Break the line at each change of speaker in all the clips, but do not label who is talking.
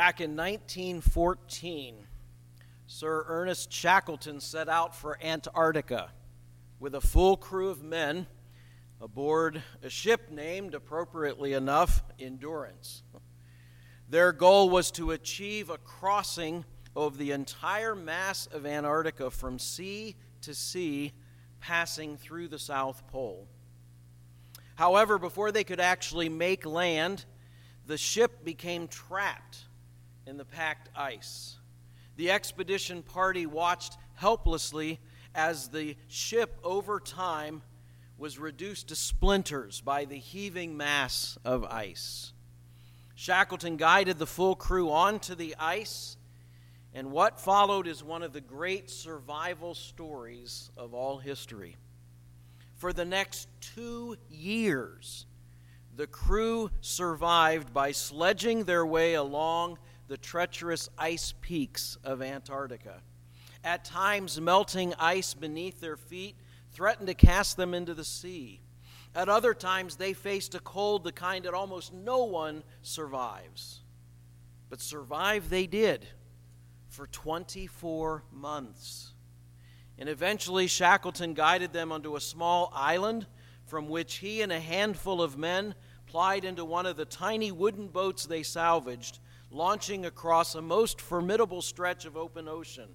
Back in 1914, Sir Ernest Shackleton set out for Antarctica with a full crew of men aboard a ship named, appropriately enough, Endurance. Their goal was to achieve a crossing of the entire mass of Antarctica from sea to sea, passing through the South Pole. However, before they could actually make land, the ship became trapped in the packed ice. The expedition party watched helplessly as the ship, over time, was reduced to splinters by the heaving mass of ice. Shackleton guided the full crew onto the ice, and what followed is one of the great survival stories of all history. For the next 2 years, the crew survived by sledging their way along the treacherous ice peaks of Antarctica. At times, melting ice beneath their feet threatened to cast them into the sea. At other times, they faced a cold the kind that almost no one survives. But survive they did for 24 months. And eventually, Shackleton guided them onto a small island from which he and a handful of men plied into one of the tiny wooden boats they salvaged, launching across a most formidable stretch of open ocean.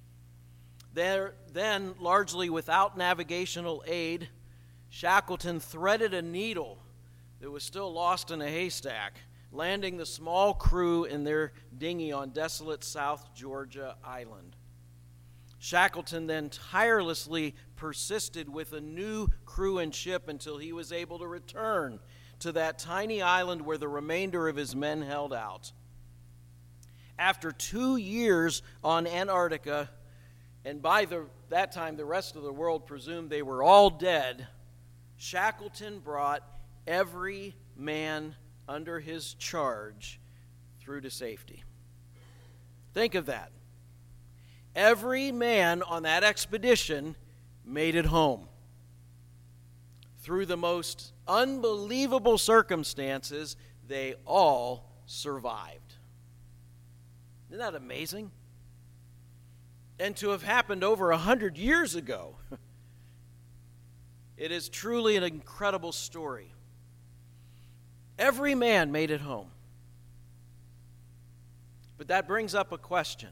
Then, largely without navigational aid, Shackleton threaded a needle that was still lost in a haystack, landing the small crew in their dinghy on desolate South Georgia Island. Shackleton then tirelessly persisted with a new crew and ship until he was able to return to that tiny island where the remainder of his men held out. After 2 years on Antarctica, and by that time the rest of the world presumed they were all dead, Shackleton brought every man under his charge through to safety. Think of that. Every man on that expedition made it home. Through the most unbelievable circumstances, they all survived. Isn't that amazing? And to have happened over 100 years ago. It is truly an incredible story. Every man made it home. But that brings up a question.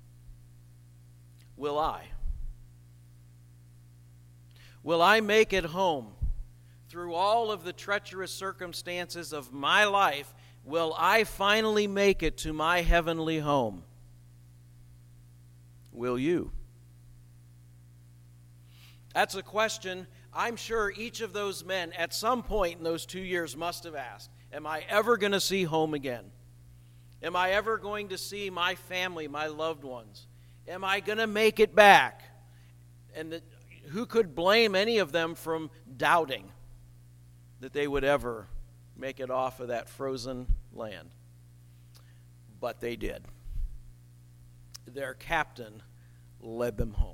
Will I? Will I make it home? Through all of the treacherous circumstances of my life, will I finally make it to my heavenly home? Will you? That's a question I'm sure each of those men at some point in those 2 years must have asked. Am I ever going to see home again? Am I ever going to see my family, my loved ones? Am I going to make it back? And who could blame any of them from doubting that they would ever make it off of that frozen land? But they did. Their captain led them home.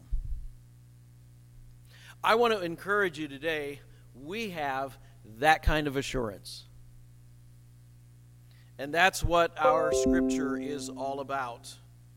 I want to encourage you today, we have that kind of assurance. And that's what our scripture is all about.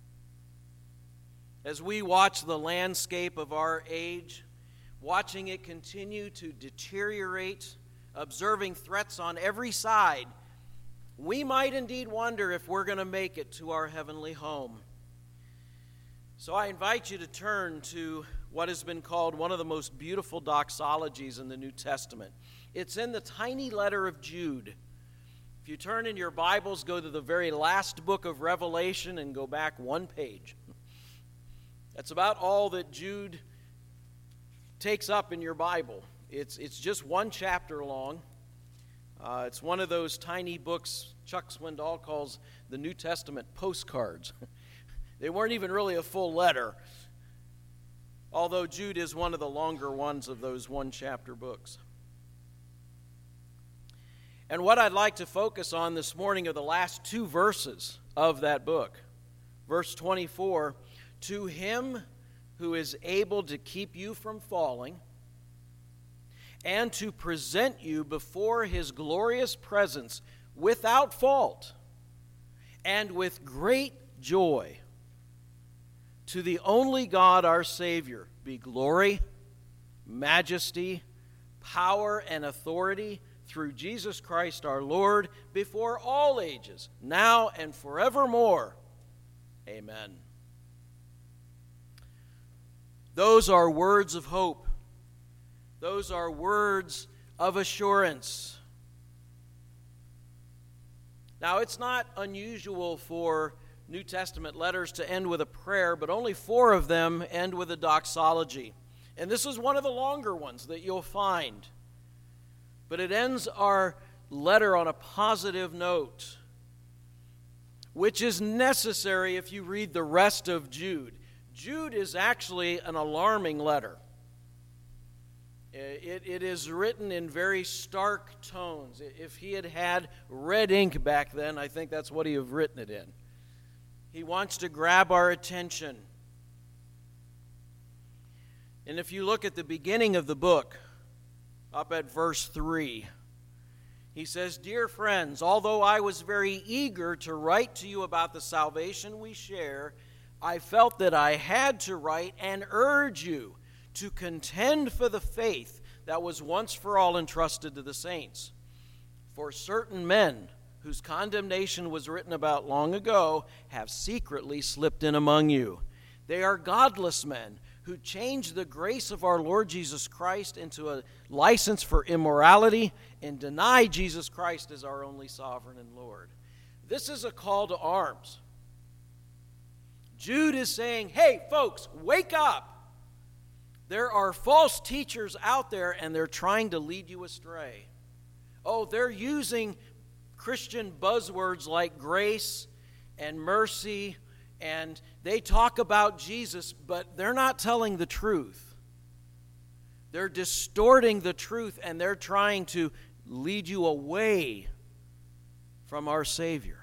As we watch the landscape of our age, watching it continue to deteriorate, observing threats on every side, we might indeed wonder if we're going to make it to our heavenly home. So I invite you to turn to what has been called one of the most beautiful doxologies in the New Testament. It's in the tiny letter of Jude. If you turn in your Bibles, go to the very last book of Revelation and go back one page. That's about all that Jude takes up in your Bible. It's just one chapter long. It's one of those tiny books Chuck Swindoll calls the New Testament postcards. They weren't even really a full letter, although Jude is one of the longer ones of those one-chapter books. And what I'd like to focus on this morning are the last 2 verses of that book. Verse 24, "To him who is able to keep you from falling and to present you before his glorious presence without fault and with great joy. To the only God, our Savior, be glory, majesty, power, and authority through Jesus Christ our Lord, before all ages, now and forevermore. Amen. Those are words of hope. Those are words of assurance. Now, it's not unusual for New Testament letters to end with a prayer, but only 4 of them end with a doxology. And this is one of the longer ones that you'll find. But it ends our letter on a positive note, which is necessary if you read the rest of Jude. Jude is actually an alarming letter. It is written in very stark tones. If he had had red ink back then, I think that's what he would have written it in. He wants to grab our attention. And if you look at the beginning of the book, up at verse 3, he says, "Dear friends, although I was very eager to write to you about the salvation we share, I felt that I had to write and urge you to contend for the faith that was once for all entrusted to the saints. For certain men, whose condemnation was written about long ago, have secretly slipped in among you. They are godless men who change the grace of our Lord Jesus Christ into a license for immorality and deny Jesus Christ as our only sovereign and Lord." This is a call to arms. Jude is saying, hey, folks, wake up. There are false teachers out there, and they're trying to lead you astray. Oh, they're using Christian buzzwords like grace and mercy, and they talk about Jesus, but they're not telling the truth. They're distorting the truth, and they're trying to lead you away from our Savior.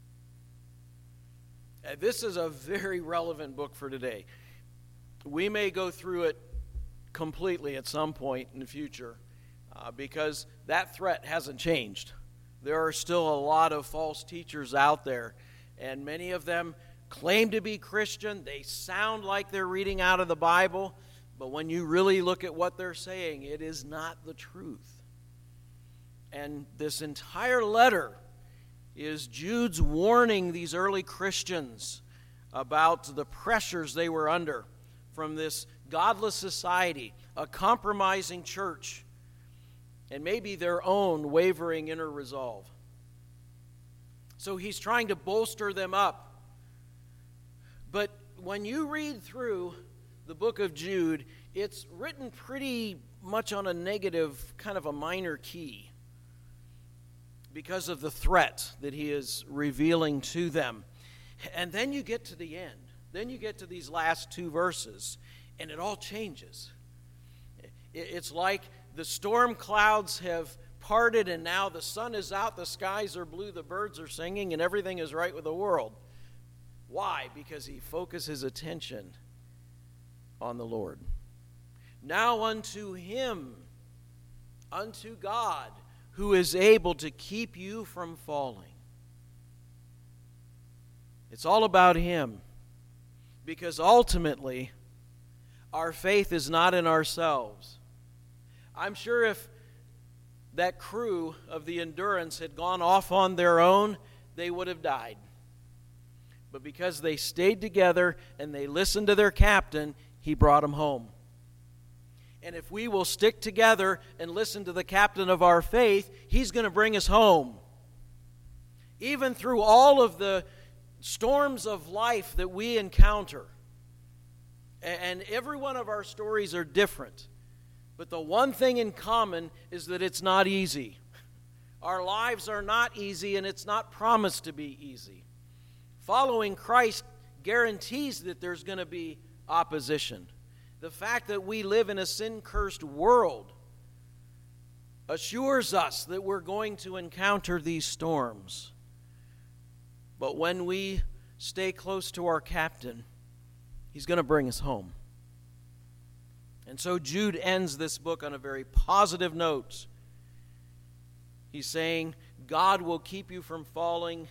This is a very relevant book for today. We may go through it completely at some point in the future because that threat hasn't changed. There are still a lot of false teachers out there, and many of them claim to be Christian. They sound like they're reading out of the Bible, but when you really look at what they're saying, it is not the truth. And this entire letter is Jude's warning these early Christians about the pressures they were under from this godless society, a compromising church, and maybe their own wavering inner resolve. So he's trying to bolster them up. But when you read through the book of Jude, it's written pretty much on a negative, kind of a minor key, because of the threat that he is revealing to them. And then you get to the end. Then you get to these last 2 verses, and it all changes. It's like the storm clouds have parted, and now the sun is out, the skies are blue, the birds are singing, and everything is right with the world. Why? Because he focuses attention on the Lord. Now unto him, unto God, who is able to keep you from falling. It's all about him, because ultimately our faith is not in ourselves. I'm sure if that crew of the Endurance had gone off on their own, they would have died. But because they stayed together and they listened to their captain, he brought them home. And if we will stick together and listen to the captain of our faith, he's going to bring us home. Even through all of the storms of life that we encounter. And every one of our stories are different. But the one thing in common is that it's not easy. Our lives are not easy, and it's not promised to be easy. Following Christ guarantees that there's going to be opposition. The fact that we live in a sin-cursed world assures us that we're going to encounter these storms. But when we stay close to our captain, he's going to bring us home. And so Jude ends this book on a very positive note. He's saying, God will keep you from falling.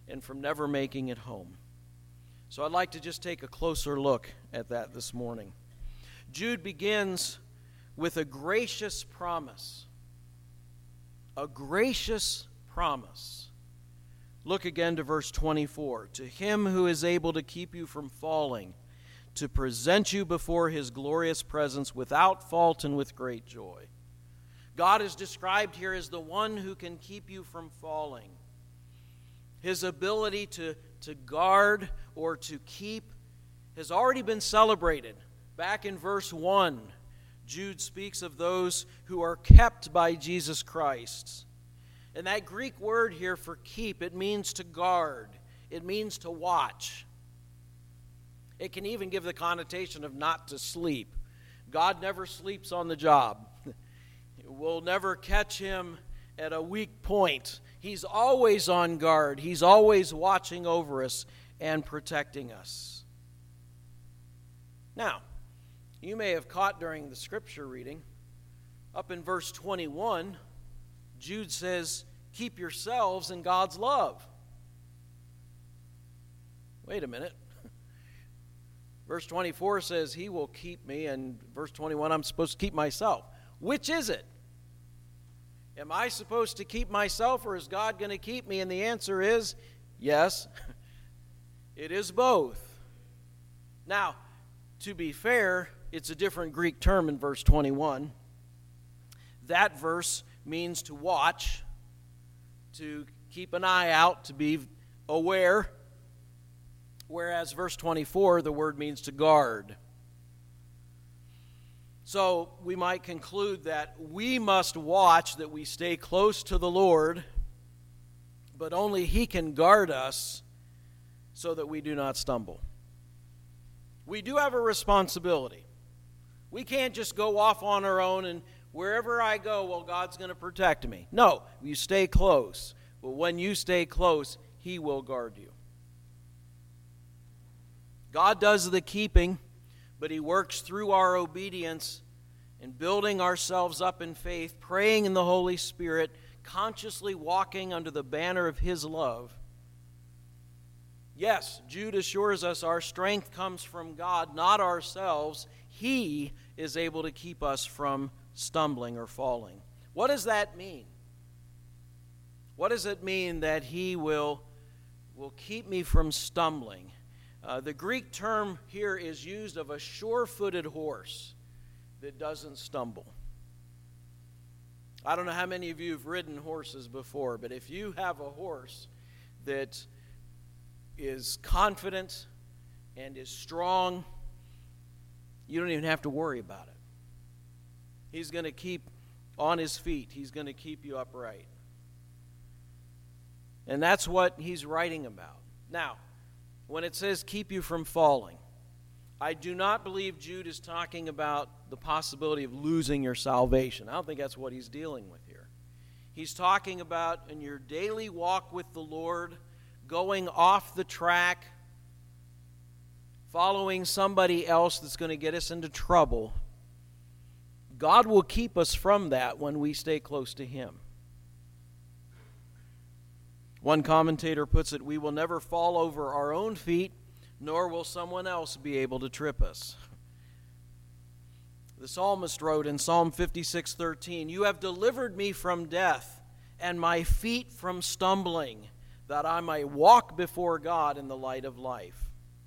and from never making it home. So I'd like to just take a closer look at that this morning. Jude begins with a gracious promise. A gracious promise. Look again to verse 24. To him who is able to keep you from falling, to present you before his glorious presence without fault and with great joy. God is described here as the one who can keep you from falling. His ability to guard or to keep has already been celebrated. Back in verse 1, Jude speaks of those who are kept by Jesus Christ. And that Greek word here for keep, it means to guard. It means to watch. It can even give the connotation of not to sleep. God never sleeps on the job. We'll never catch him at a weak point. He's always on guard. He's always watching over us and protecting us. Now, you may have caught during the scripture reading, up in verse 21, Jude says, keep yourselves in God's love. Wait a minute. Verse 24 says, he will keep me, and verse 21, I'm supposed to keep myself. Which is it? Am I supposed to keep myself, or is God going to keep me? And the answer is, yes, it is both. Now, to be fair, it's a different Greek term in verse 21. That verse means to watch, to keep an eye out, to be aware, whereas verse 24, the word means to guard. So we might conclude that we must watch that we stay close to the Lord, but only he can guard us so that we do not stumble. We do have a responsibility. We can't just go off on our own and wherever I go, well, God's going to protect me. No, you stay close. But when you stay close, he will guard you. God does the keeping, but he works through our obedience and building ourselves up in faith, praying in the Holy Spirit, consciously walking under the banner of his love. Yes, Jude assures us our strength comes from God, not ourselves. He is able to keep us from stumbling or falling. What does that mean? What does it mean that he will keep me from stumbling? The Greek term here is used of a sure-footed horse that doesn't stumble. I don't know how many of you have ridden horses before, but if you have a horse that is confident and is strong, you don't even have to worry about it. He's going to keep on his feet. He's going to keep you upright. And that's what he's writing about. Now, when it says keep you from falling, I do not believe Jude is talking about the possibility of losing your salvation. I don't think that's what he's dealing with here. He's talking about in your daily walk with the Lord, going off the track, following somebody else that's going to get us into trouble. God will keep us from that when we stay close to him. One commentator puts it, we will never fall over our own feet, nor will someone else be able to trip us. The psalmist wrote in Psalm 56:13, you have delivered me from death and my feet from stumbling, that I might walk before God in the light of life.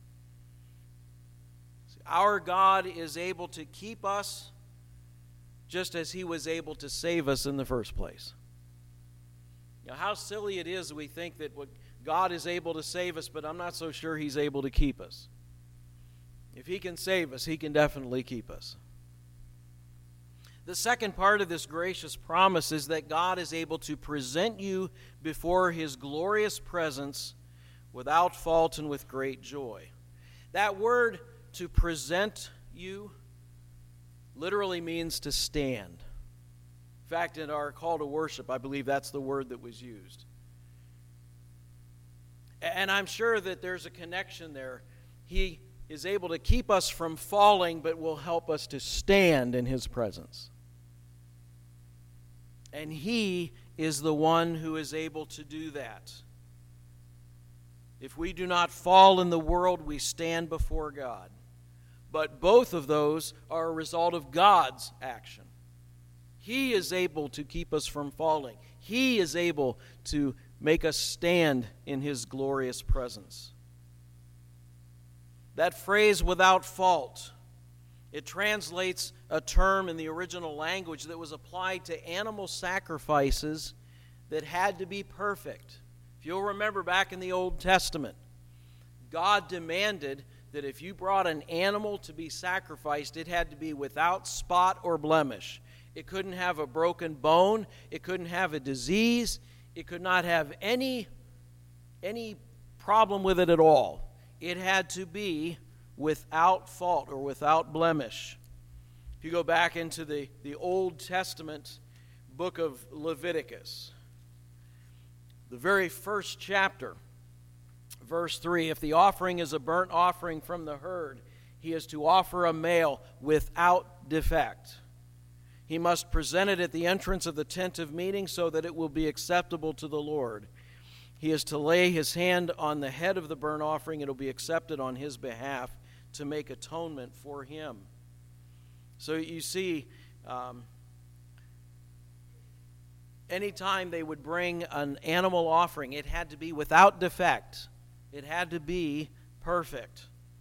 See, our God is able to keep us just as he was able to save us in the first place. You know, how silly it is we think that God is able to save us, but I'm not so sure he's able to keep us. If he can save us, he can definitely keep us. The second part of this gracious promise is that God is able to present you before his glorious presence without fault and with great joy. That word, to present you, literally means to stand. In fact, in our call to worship, I believe that's the word that was used. And I'm sure that there's a connection there. He is able to keep us from falling, but will help us to stand in his presence. And he is the one who is able to do that. If we do not fall in the world, we stand before God. But both of those are a result of God's action. He is able to keep us from falling. He is able to make us stand in His glorious presence. That phrase, without fault, it translates a term in the original language that was applied to animal sacrifices that had to be perfect. If you'll remember back in the Old Testament, God demanded that if you brought an animal to be sacrificed, it had to be without spot or blemish. It couldn't have a broken bone. It couldn't have a disease. It could not have any problem with it at all. It had to be without fault or without blemish. If you go back into the Old Testament book of Leviticus, the very first chapter, verse 3, if the offering is a burnt offering from the herd, he is to offer a male without defect. He must present it at the entrance of the tent of meeting so that it will be acceptable to the Lord. He is to lay his hand on the head of the burnt offering. It will be accepted on his behalf to make atonement for him. So you see, anytime they would bring an animal offering, it had to be without defect. It had to be perfect.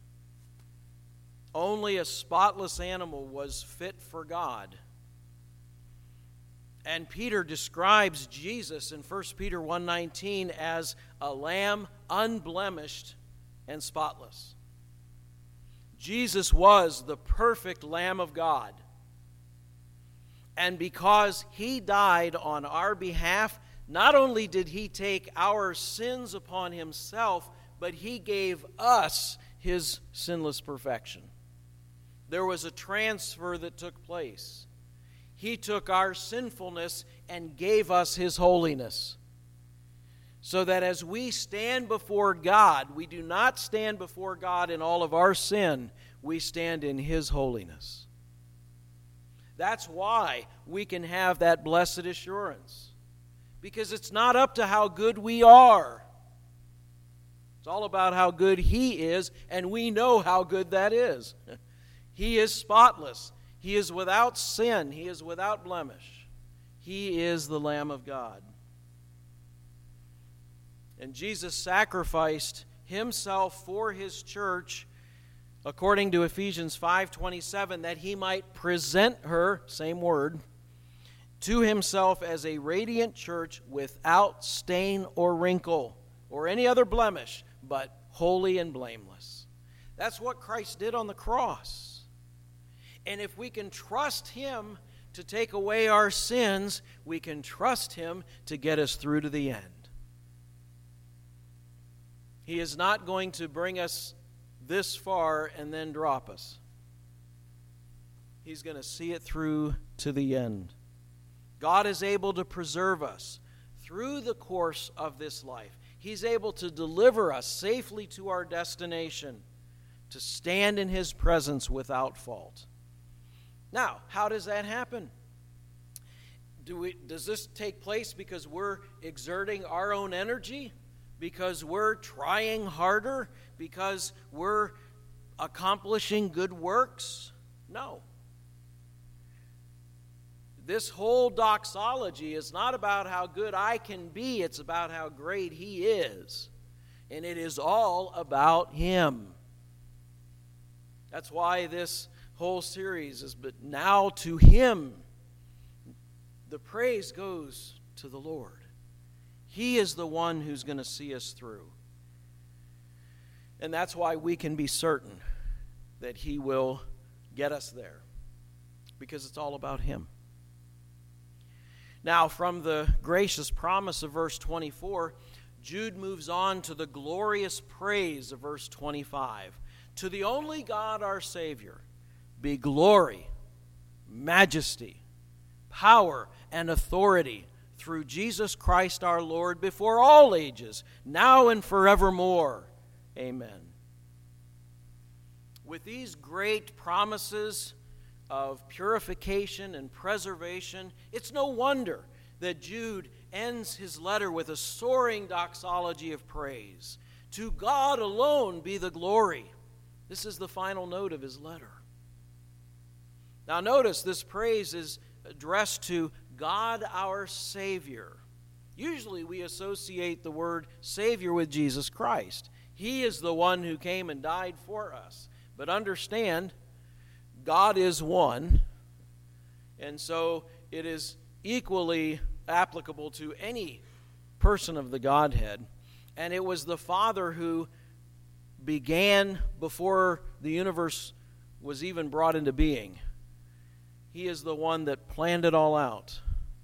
Only a spotless animal was fit for God. And Peter describes Jesus in 1 Peter 1:19 as a lamb unblemished and spotless. Jesus was the perfect Lamb of God. And because he died on our behalf, not only did he take our sins upon himself, but he gave us his sinless perfection. There was a transfer that took place. He took our sinfulness and gave us his holiness. So that as we stand before God, we do not stand before God in all of our sin, we stand in his holiness. That's why we can have that blessed assurance. Because it's not up to how good we are. It's all about how good he is, and we know how good that is. He is spotless. He is without sin. He is without blemish. He is the Lamb of God. And Jesus sacrificed himself for his church, according to Ephesians 5:27, that he might present her, same word, to himself as a radiant church without stain or wrinkle or any other blemish, but holy and blameless. That's what Christ did on the cross. And if we can trust him to take away our sins, we can trust him to get us through to the end. He is not going to bring us this far and then drop us. He's going to see it through to the end. God is able to preserve us through the course of this life. He's able to deliver us safely to our destination, to stand in his presence without fault. Now, how does that happen? Does this take place because we're exerting our own energy? Because we're trying harder? Because we're accomplishing good works? No. This whole doxology is not about how good I can be. It's about how great he is. And it is all about him. That's why this whole series is, but now to him, the praise goes to the Lord. He is the one who's going to see us through. And that's why we can be certain that he will get us there, because it's all about him. Now, from the gracious promise of verse 24, Jude moves on to the glorious praise of verse 25. To the only God, our Savior, be glory, majesty, power, and authority through Jesus Christ our Lord before all ages, now and forevermore. Amen. With these great promises of purification and preservation, it's no wonder that Jude ends his letter with a soaring doxology of praise. To God alone be the glory. This is the final note of his letter. Now notice this praise is addressed to God our Savior. Usually we associate the word Savior with Jesus Christ. He is the one who came and died for us. But understand, God is one, and so it is equally applicable to any person of the Godhead. And it was the Father who began before the universe was even brought into being. He is the one that planned it all out.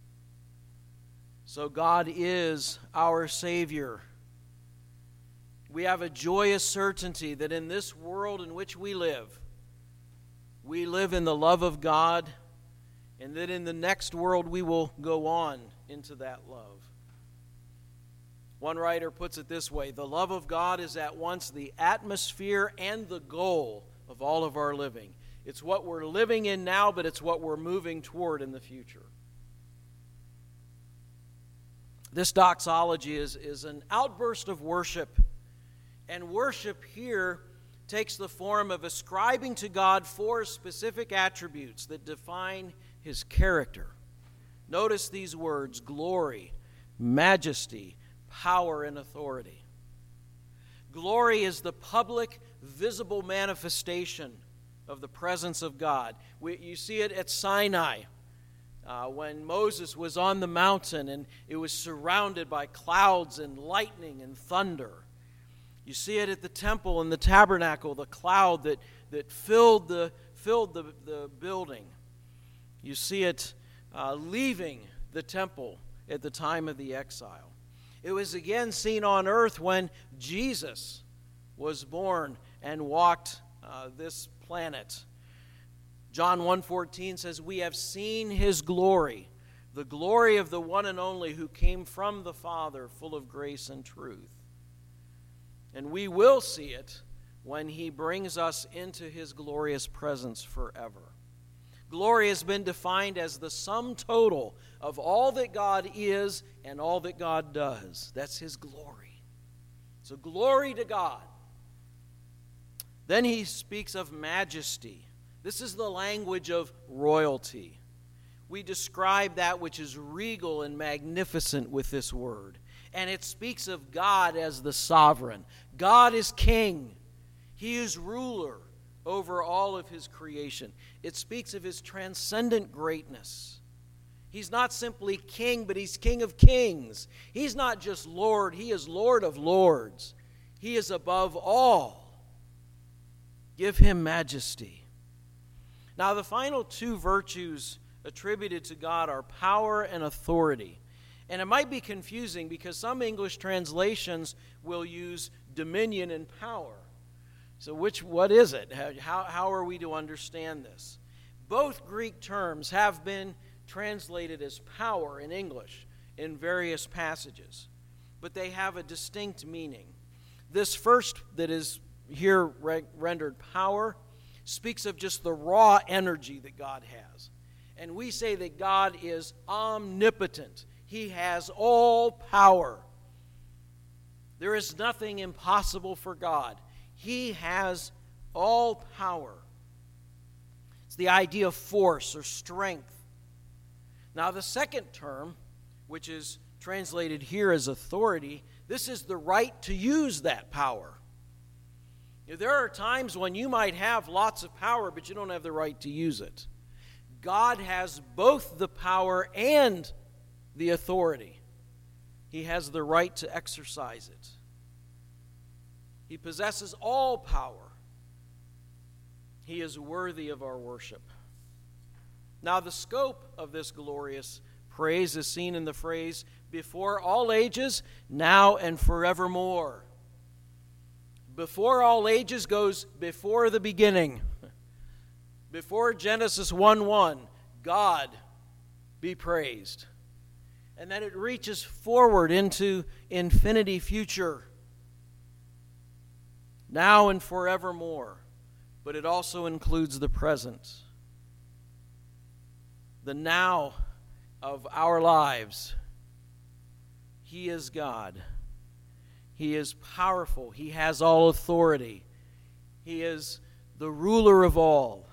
So God is our Savior. We have a joyous certainty that in this world in which we live in the love of God, and that in the next world we will go on into that love. One writer puts it this way: the love of God is at once the atmosphere and the goal of all of our living. It's what we're living in now, but it's what we're moving toward in the future. This doxology is an outburst of worship. And worship here takes the form of ascribing to God 4 specific attributes that define his character. Notice these words: glory, majesty, power, and authority. Glory is the public, visible manifestation of the presence of God. You see it at Sinai when Moses was on the mountain and it was surrounded by clouds and lightning and thunder. You see it at the temple and the tabernacle, the cloud that filled the building. You see it leaving the temple at the time of the exile. It was again seen on earth when Jesus was born and walked this planet. John 1:14 says, "We have seen his glory, the glory of the one and only who came from the Father, full of grace and truth." And we will see it when he brings us into his glorious presence forever. Glory has been defined as the sum total of all that God is and all that God does. That's his glory. So glory to God. Then he speaks of majesty. This is the language of royalty. We describe that which is regal and magnificent with this word. And it speaks of God as the sovereign. God is king. He is ruler over all of his creation. It speaks of his transcendent greatness. He's not simply king, but he's King of kings. He's not just Lord, he is Lord of lords. He is above all. Give him majesty. Now, the final 2 virtues attributed to God are power and authority. And it might be confusing because some English translations will use dominion and power. So what is it? How are we to understand this? Both Greek terms have been translated as power in English in various passages, but they have a distinct meaning. This first that is here rendered power speaks of just the raw energy that God has. And we say that God is omnipotent. He has all power. There is nothing impossible for God. He has all power. It's the idea of force or strength. Now, the second term, which is translated here as authority, this is the right to use that power. There are times when you might have lots of power, but you don't have the right to use it. God has both the power and the authority. He has the right to exercise it. He possesses all power. He is worthy of our worship. Now, the scope of this glorious praise is seen in the phrase, before all ages, now and forevermore. Before all ages goes before the beginning. Before Genesis 1:1, God be praised. And then it reaches forward into infinity future. Now and forevermore. But it also includes the present. The now of our lives. He is God. He is powerful. He has all authority. He is the ruler of all.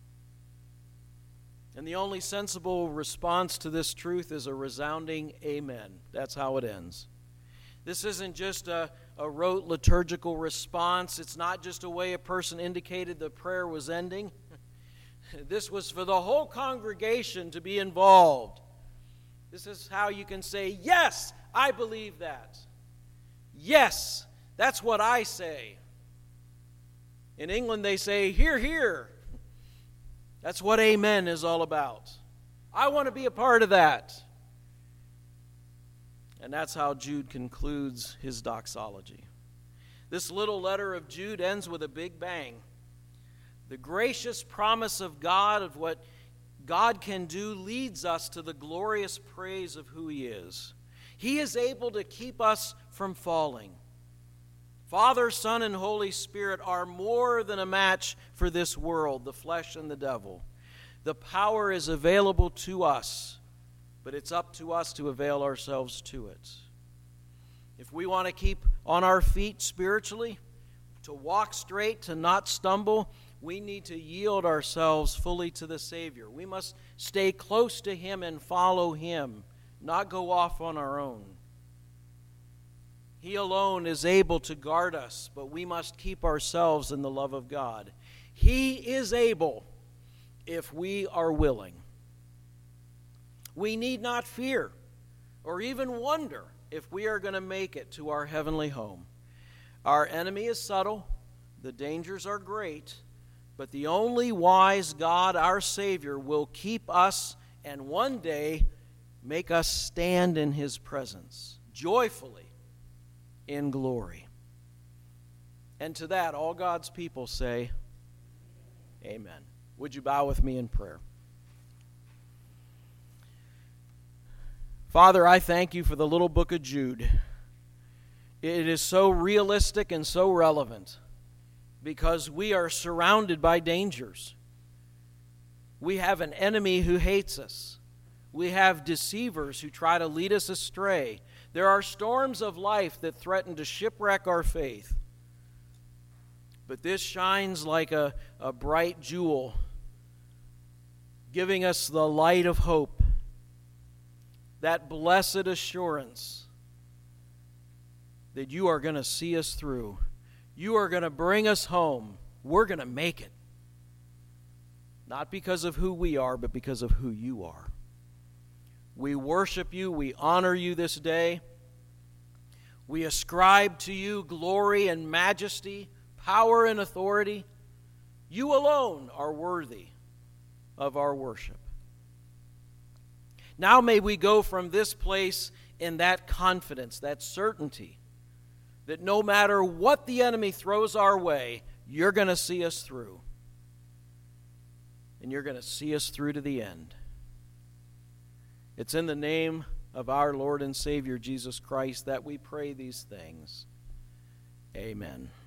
And the only sensible response to this truth is a resounding amen. That's how it ends. This isn't just a rote liturgical response. It's not just a way a person indicated the prayer was ending. This was for the whole congregation to be involved. This is how you can say, yes, I believe that. Yes, that's what I say. In England they say, hear, hear. That's what amen is all about. I want to be a part of that. And that's how Jude concludes his doxology. This little letter of Jude ends with a big bang. The gracious promise of God of what God can do leads us to the glorious praise of who He is. He is able to keep us from falling. Father, Son, and Holy Spirit are more than a match for this world, the flesh and the devil. The power is available to us, but it's up to us to avail ourselves to it. If we want to keep on our feet spiritually, to walk straight, to not stumble, we need to yield ourselves fully to the Savior. We must stay close to Him and follow Him, not go off on our own. He alone is able to guard us, but we must keep ourselves in the love of God. He is able if we are willing. We need not fear or even wonder if we are going to make it to our heavenly home. Our enemy is subtle, the dangers are great, but the only wise God, our Savior, will keep us and one day make us stand in His presence, joyfully in glory. And to that, all God's people say, amen. Would you bow with me in prayer? Father, I thank You for the little book of Jude. It is so realistic and so relevant because we are surrounded by dangers. We have an enemy who hates us. We have deceivers who try to lead us astray. There are storms of life that threaten to shipwreck our faith. But this shines like a bright jewel, giving us the light of hope, that blessed assurance that You are going to see us through. You are going to bring us home. We're going to make it. Not because of who we are, but because of who You are. We worship You. We honor You this day. We ascribe to You glory and majesty, power and authority. You alone are worthy of our worship. Now may we go from this place in that confidence, that certainty, that no matter what the enemy throws our way, You're going to see us through. And You're going to see us through to the end. It's in the name of our Lord and Savior Jesus Christ that we pray these things. Amen.